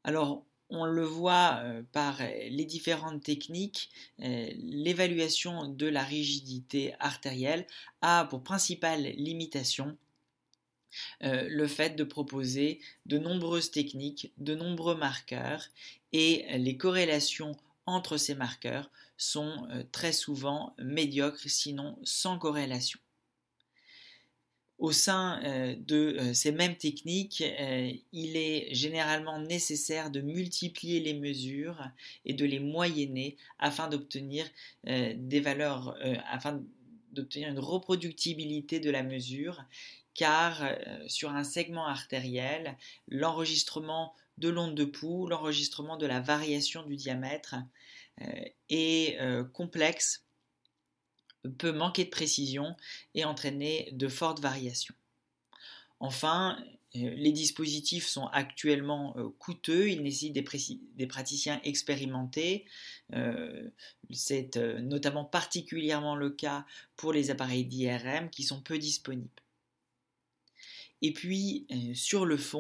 Alors, on le voit par les différentes techniques, l'évaluation de la rigidité artérielle a pour principale limitation le fait de proposer de nombreuses techniques, de nombreux marqueurs, et les corrélations entre ces marqueurs sont très souvent médiocres, sinon sans corrélation. Au sein de ces mêmes techniques, il est généralement nécessaire de multiplier les mesures et de les moyenner afin d'obtenir des valeurs, afin d'obtenir une reproductibilité de la mesure, car sur un segment artériel, l'enregistrement de l'onde de pouls, l'enregistrement de la variation du diamètre est complexe, peut manquer de précision et entraîner de fortes variations. Enfin, les dispositifs sont actuellement coûteux, ils nécessitent des praticiens expérimentés. C'est notamment particulièrement le cas pour les appareils d'IRM qui sont peu disponibles. Et puis, sur le fond,